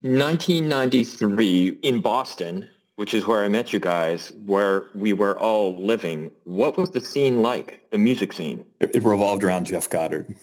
1993 in Boston, which is where I met you guys, where we were all living. What was the scene like, the music scene? It revolved around Jeff Goddard.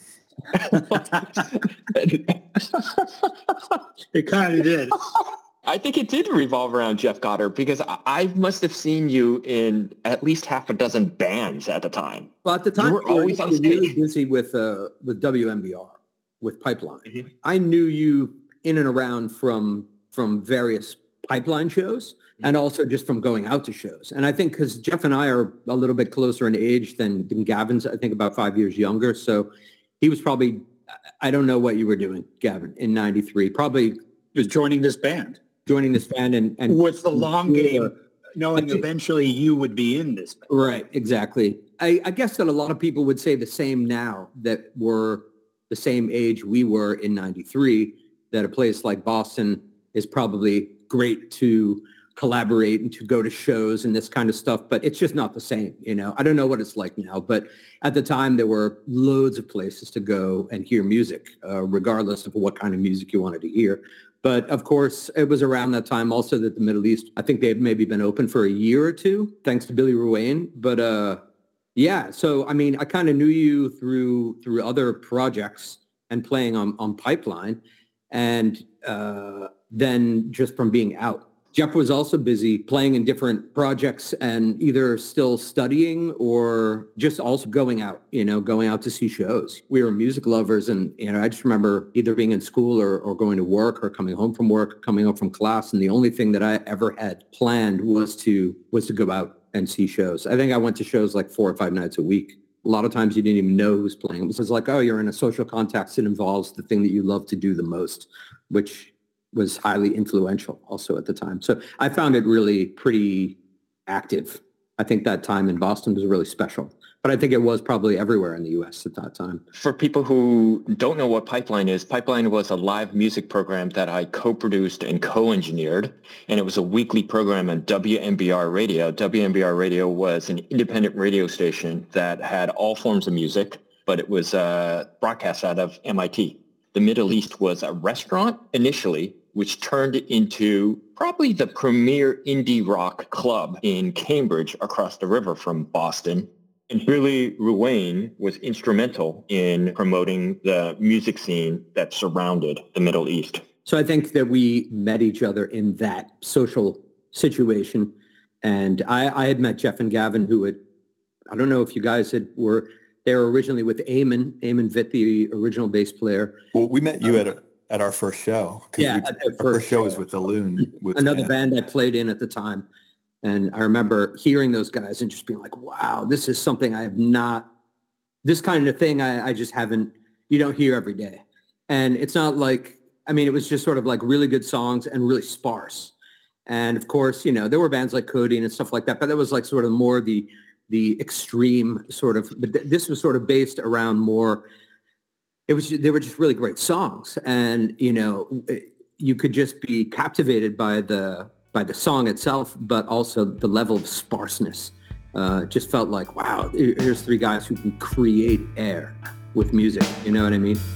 It kind of did. I think it did revolve around Jeff Goddard because I must have seen you in at least half a dozen bands at the time. Well, at the time, you were always on stage. Really busy with WMBR, with Pipeline. Mm-hmm. I knew you in and around from various Pipeline shows and also just from going out to shows. And I think because Jeff and I are a little bit closer in age than Gavin's, I think about 5 years younger. So he was probably, I don't know what you were doing, Gavin, in 93. Probably He was joining this band. And with the long game, knowing eventually you would be in this band. Right, exactly. I guess that a lot of people would say the same now that were the same age we were in 93, that a place like Boston is probably great to collaborate and to go to shows and this kind of stuff, but it's just not the same, you know. I don't know what it's like now, but at the time there were loads of places to go and hear music, regardless of what kind of music you wanted to hear. But of course, it was around that time also that the Middle East, I think they had maybe been open for a year or two, thanks to Billy Ruane. But yeah, so I mean, I kind of knew you through other projects and playing on Pipeline, and then just from being out. Jeff was also busy playing in different projects and either still studying or just also going out to see shows. We were music lovers, and I just remember either being in school or going to work or coming home from work, coming home from class, and the only thing that I ever had planned was to go out and see shows. I think I went to shows like 4 or 5 nights a week. A lot of times you didn't even know who was playing. It was just like, oh, you're in a social context that involves the thing that you love to do the most, which was highly influential also at the time. So I found it really pretty active. I think that time in Boston was really special. But I think it was probably everywhere in the U.S. at that time. For people who don't know what Pipeline is, Pipeline was a live music program that I co-produced and co-engineered, and it was a weekly program on WMBR Radio. WMBR Radio was an independent radio station that had all forms of music, but it was broadcast out of MIT. The Middle East was a restaurant initially, which turned into probably the premier indie rock club in Cambridge across the river from Boston. And Billy Ruane was instrumental in promoting the music scene that surrounded the Middle East. So I think that we met each other in that social situation. And I had met Jeff and Gavin, I don't know if you guys they were originally with Eamon Vitt, the original bass player. Well, we met you at our first show. Yeah, our first show was with The Loon. Another band I played in at the time. And I remember hearing those guys and just being like, wow, this is something I have not, this kind of thing I just haven't, you don't hear every day. And it's not like, I mean, it was just sort of like really good songs and really sparse. And of course, there were bands like Codeine and stuff like that, but that was like sort of more the extreme sort of, but this was sort of based around more, they were just really great songs. And, you could just be captivated by the song itself, but also the level of sparseness. Just felt like, wow, here's 3 guys who can create air with music. You know what I mean?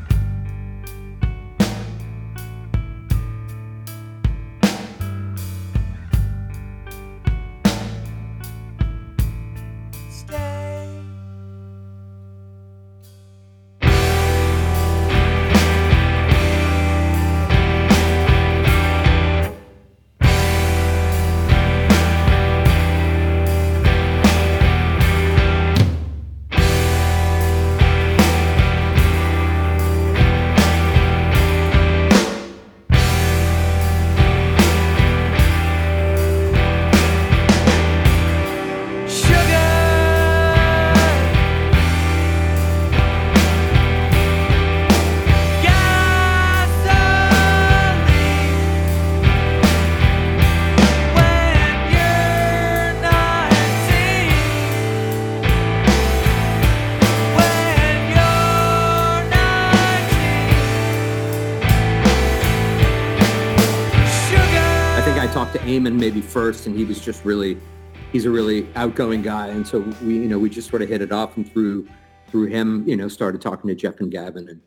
Eamon maybe first, and he was just he's a really outgoing guy, and so we just sort of hit it off, and through him, started talking to Jeff and Gavin, and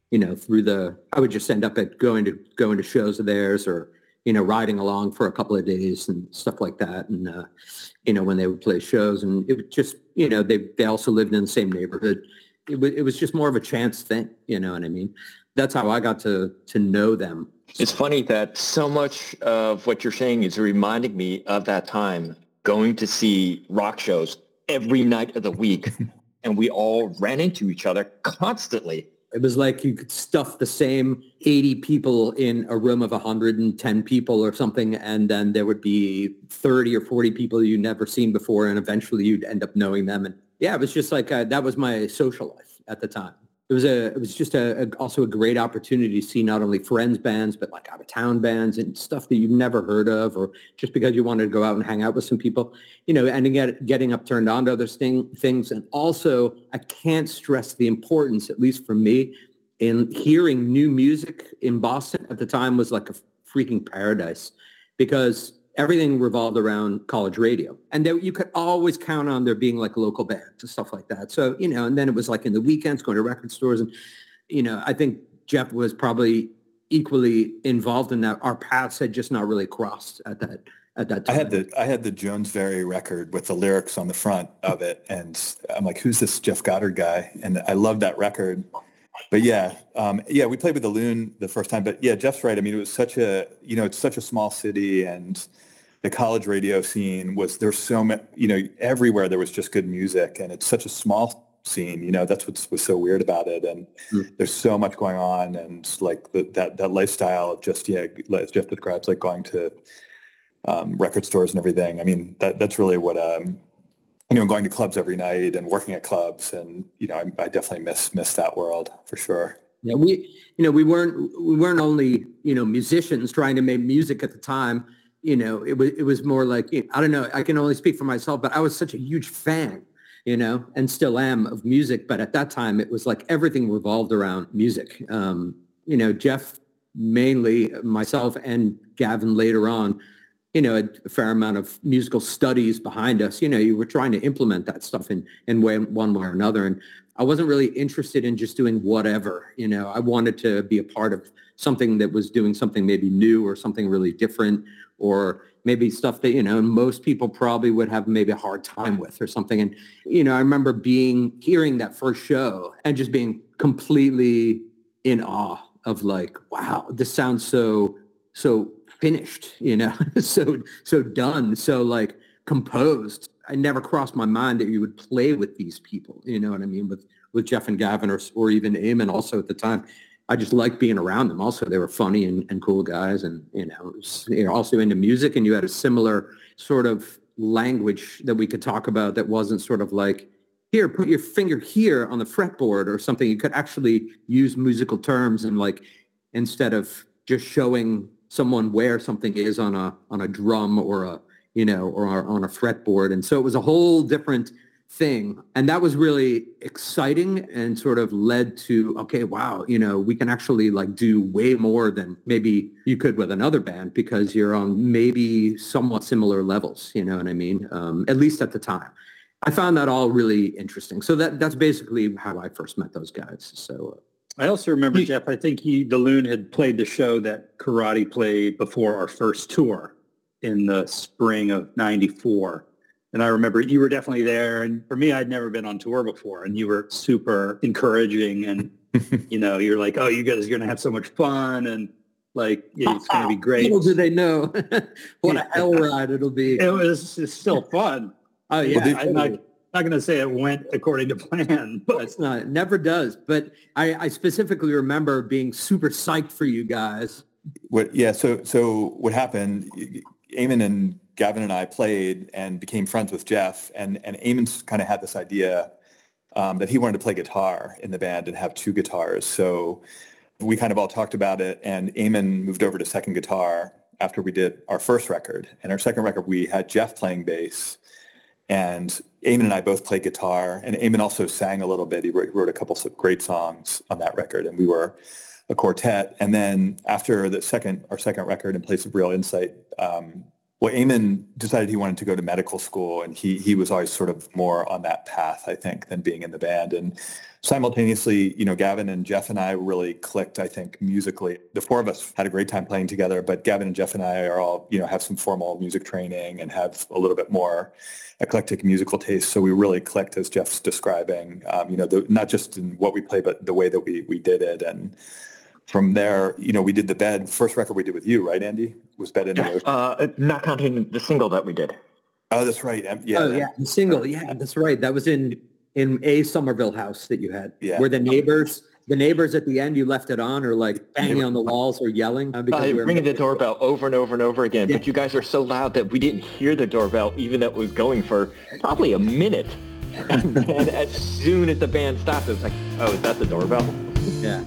I would just end up at going to shows of theirs, or, riding along for a couple of days and stuff like that. And, when they would play shows, and it would just, they also lived in the same neighborhood. It was just more of a chance thing. You know what I mean? That's how I got to know them. It's funny that so much of what you're saying is reminding me of that time going to see rock shows every night of the week, and we all ran into each other constantly. It was like you could stuff the same 80 people in a room of 110 people or something, and then there would be 30 or 40 people you'd never seen before, and eventually you'd end up knowing them. And yeah, it was just like that was my social life at the time. It was just also a great opportunity to see not only friends bands, but like out of town bands and stuff that you've never heard of, or just because you wanted to go out and hang out with some people, and getting up turned on to other things. And also, I can't stress the importance, at least for me, in hearing new music in Boston at the time was like a freaking paradise, because everything revolved around college radio. And you could always count on there being like local bands and stuff like that. So, and then it was like in the weekends going to record stores. And, I think Jeff was probably equally involved in that. Our paths had just not really crossed at that time. I had the Jonesbury record with the lyrics on the front of it. And I'm like, who's this Jeff Goddard guy? And I love that record. But we played with the Loon the first time. But yeah, Jeff's right. I mean, it was it's such a small city, and the college radio scene there's so many, everywhere there was just good music, and it's such a small scene, that's what was so weird about it. And there's so much going on, and like that lifestyle of just, as Jeff describes, like going to record stores and everything. I mean, that's really what, going to clubs every night and working at clubs. And, I definitely miss that world for sure. Yeah, we weren't only, musicians trying to make music at the time. It was more like, I don't know, I can only speak for myself, but I was such a huge fan, and still am, of music. But at that time, it was like everything revolved around music. Jeff, mainly, myself, and Gavin later on, a fair amount of musical studies behind us. You were trying to implement that stuff in one way or another. And I wasn't really interested in just doing whatever. I wanted to be a part of something that was doing something maybe new, or something really different, or maybe stuff that, most people probably would have maybe a hard time with or something. And, I remember hearing that first show and just being completely in awe of like, wow, this sounds so finished, so done, so like composed. I never crossed my mind that you would play with these people, you know what I mean? With Jeff and Gavin, or even Eamon also at the time. I just liked being around them. Also, they were funny and cool guys, and you're also into music, and you had a similar sort of language that we could talk about that wasn't sort of like, here, put your finger here on the fretboard or something. You could actually use musical terms, and like, instead of just showing someone where something is on a drum or or on a fretboard. And so it was a whole different thing. And that was really exciting, and sort of led to, okay, wow, we can actually like do way more than maybe you could with another band, because you're on maybe somewhat similar levels, you know what I mean? At least at the time. I found that all really interesting. So that's basically how I first met those guys. So I also remember, Jeff, I think the Loon had played the show that Karate played before our first tour in the spring of '94. And I remember you were definitely there. And for me, I'd never been on tour before. And you were super encouraging. And, you're like, oh, you guys are going to have so much fun. And like, it's going to be great. Little do they know what a hell ride it'll be. It's still fun. Oh, yeah. I'm not going to say it went according to plan, but it's not. It never does. But I specifically remember being super psyched for you guys. So what happened, Eamon and Gavin and I played and became friends with Jeff, and Eamon's kind of had this idea that he wanted to play guitar in the band and have two guitars. So we kind of all talked about it, and Eamon moved over to second guitar after we did our first record. And our second record, we had Jeff playing bass, and Eamon and I both played guitar, and Eamon also sang a little bit. He wrote a couple of great songs on that record, and we were a quartet. And then after our second record, In Place of Real Insight, Well, Eamon decided he wanted to go to medical school, and he was always sort of more on that path, I think, than being in the band. And simultaneously, Gavin and Jeff and I really clicked, I think, musically. The four of us had a great time playing together, but Gavin and Jeff and I are all, have some formal music training and have a little bit more eclectic musical taste. So we really clicked, as Jeff's describing, not just in what we play, but the way that we did it. And from there, we did the Bed. First record we did with you, right, Andy? Was Bed in the Ocean? Not counting the single that we did. Oh, that's right. Yeah. Oh, yeah. The single. Yeah, that's right. That was in a Somerville house that you had, where the neighbors at the end, you left it on, or like banging on the walls or yelling. Ringing the doorbell over and over and over again. Yeah. But you guys are so loud that we didn't hear the doorbell, even though it was going for probably a minute. And as soon as the band stopped, it was like, oh, is that the doorbell? Yeah.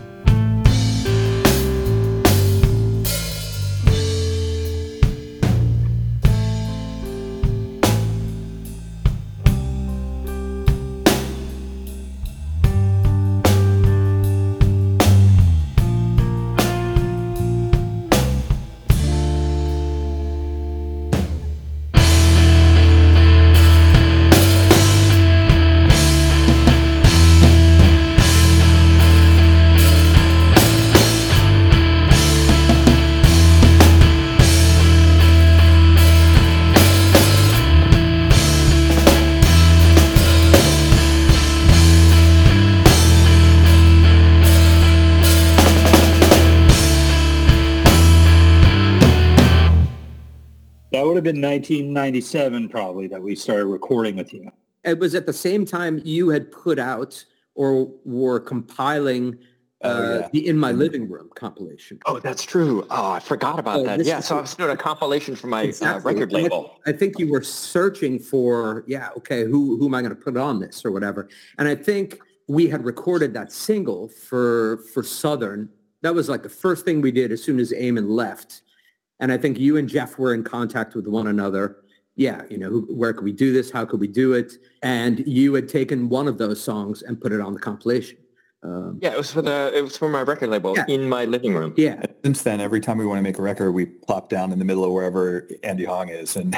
That would have been 1997 probably that we started recording with you. It was at the same time you had put out or were compiling the In My Living Room compilation. Oh, that's true. Oh, I forgot about that. Yeah, so I was doing a compilation for my record label. I think you were searching for, who am I going to put on this or whatever. And I think we had recorded that single for Southern. That was like the first thing we did as soon as Eamon left. And I think you and Jeff were in contact with one another. Yeah, where could we do this? How could we do it? And you had taken one of those songs and put it on the compilation. It was for my record label, In My Living Room. Yeah. Since then, every time we want to make a record, we plop down in the middle of wherever Andy Hong is. And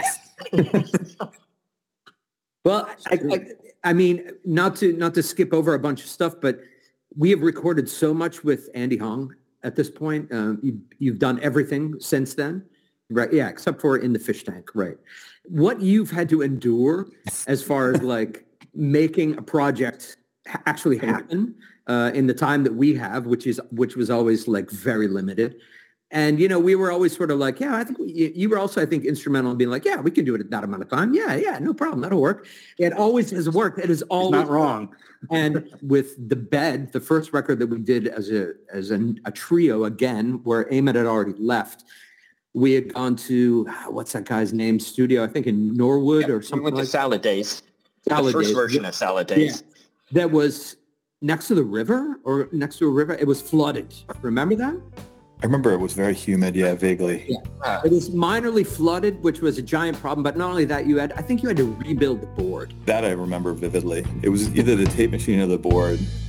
well, I mean, not to skip over a bunch of stuff, but we have recorded so much with Andy Hong. At this point, you've done everything since then, right? Yeah, except for In the Fish Tank, right? What you've had to endure as far as like making a project actually happen in the time that we have, which was always like very limited. And, we were always sort of like, I think you were also, I think, instrumental in being like, we can do it at that amount of time. Yeah, no problem. That'll work. It always has worked. It is always not wrong. And with The Bed, the first record that we did as a trio again, where Eamon had already left, we had gone to, what's that guy's name, studio, I think in Norwood or something like that. We went to Salad Days. Salad the first Days. version of Salad Days. Yeah. That was next to the river or next to a river. It was flooded. Remember that? I remember it was very humid. Yeah, vaguely. Yeah. It was minorly flooded, which was a giant problem. But not only that, I think you had to rebuild the board. That I remember vividly. It was either the tape machine or the board.